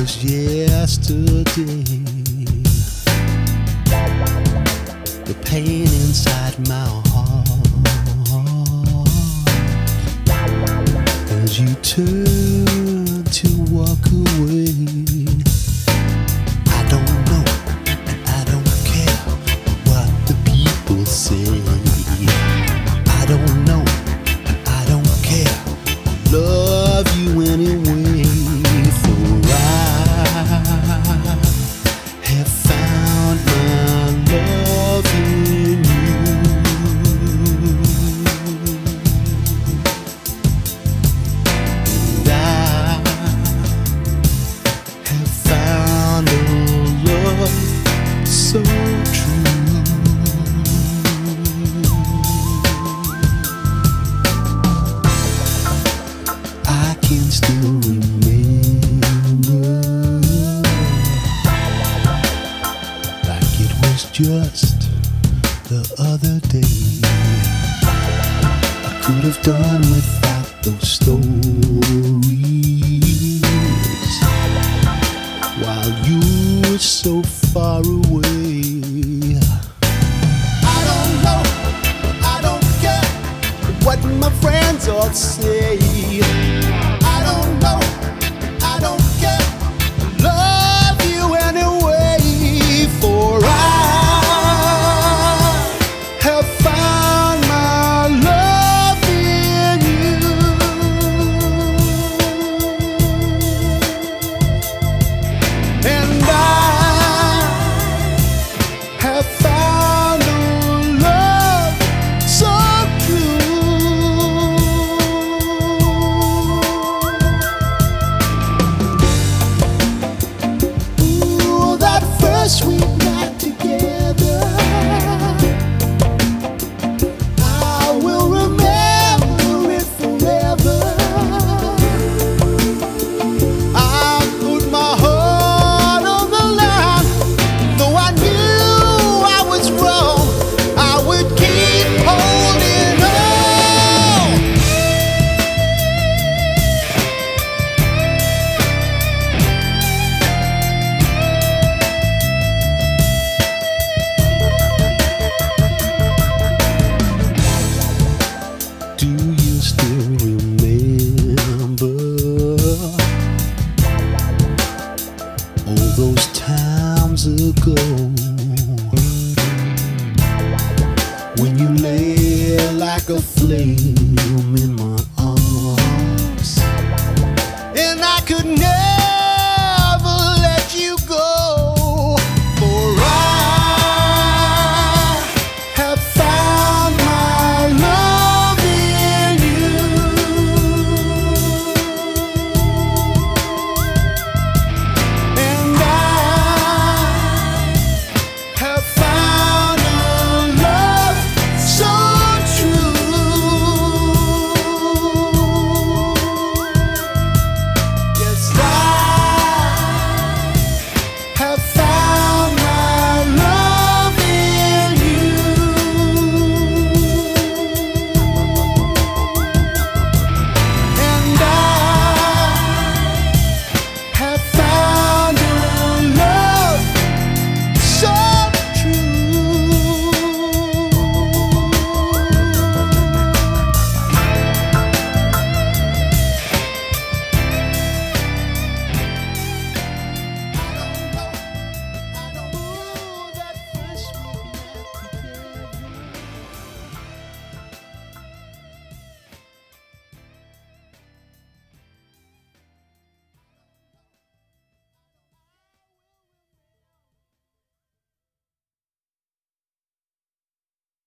was yesterday. The pain inside my heart, 'cause you turned to walk away. I don't know and I don't care what the people say. I don't know and I don't care. Love you anyway. For I have found my love in you. And I have found a love so true. I can still remember, like it was just the other day. I could have done without those stories while you were so far away. I don't know, I don't care what my friends all say. I don't know, I don't care. Love you anyway. For I have found my love in you. And I have found a love so true. Ooh, that first sweet night together, I will remember it forever. I put my heart on the line, though I knew I was wrong. I would keep holding on. Do you still